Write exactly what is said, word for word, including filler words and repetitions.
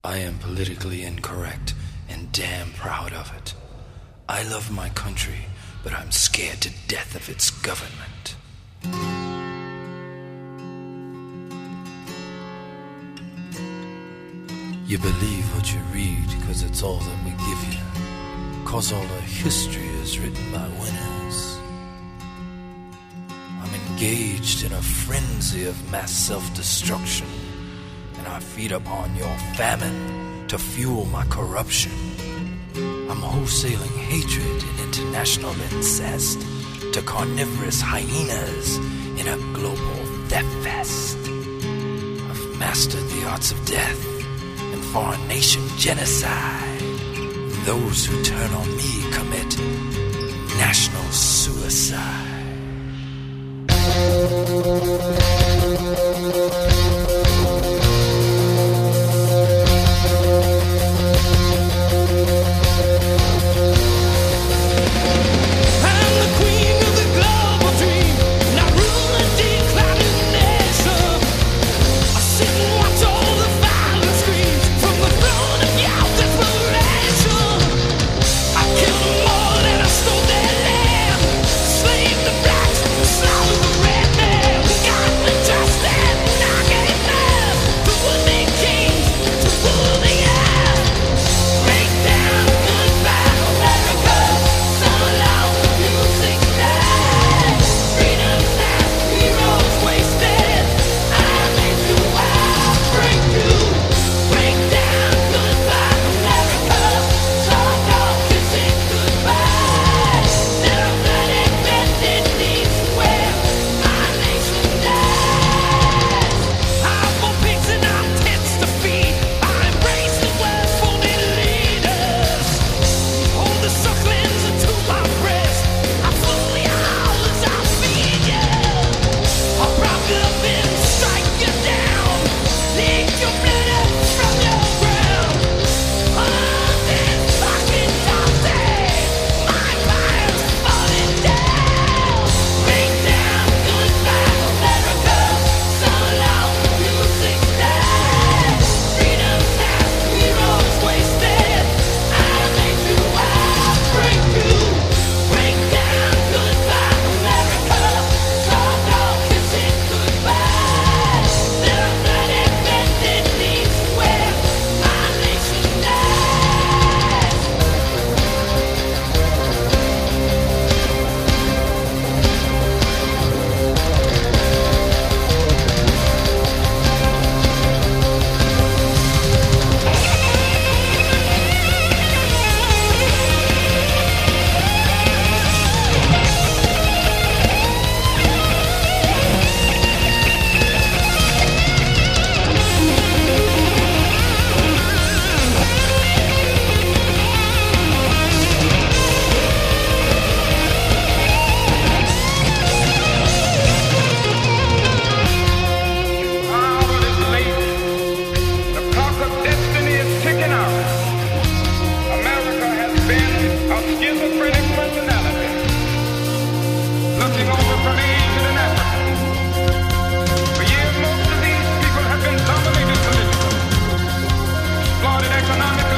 I am politically incorrect and damn proud of it. I love my country, but I'm scared to death of its government. You believe what you read, cause it's all that we give you. Cause all the history is written by winners. I'm engaged in a frenzy of mass self-destruction, and I feed upon your famine to fuel my corruption. I'm wholesaling hatred and international incest to carnivorous hyenas in a global theft fest. I've mastered the arts of death and foreign nation genocide. Those who turn on me commit national suicide. Economic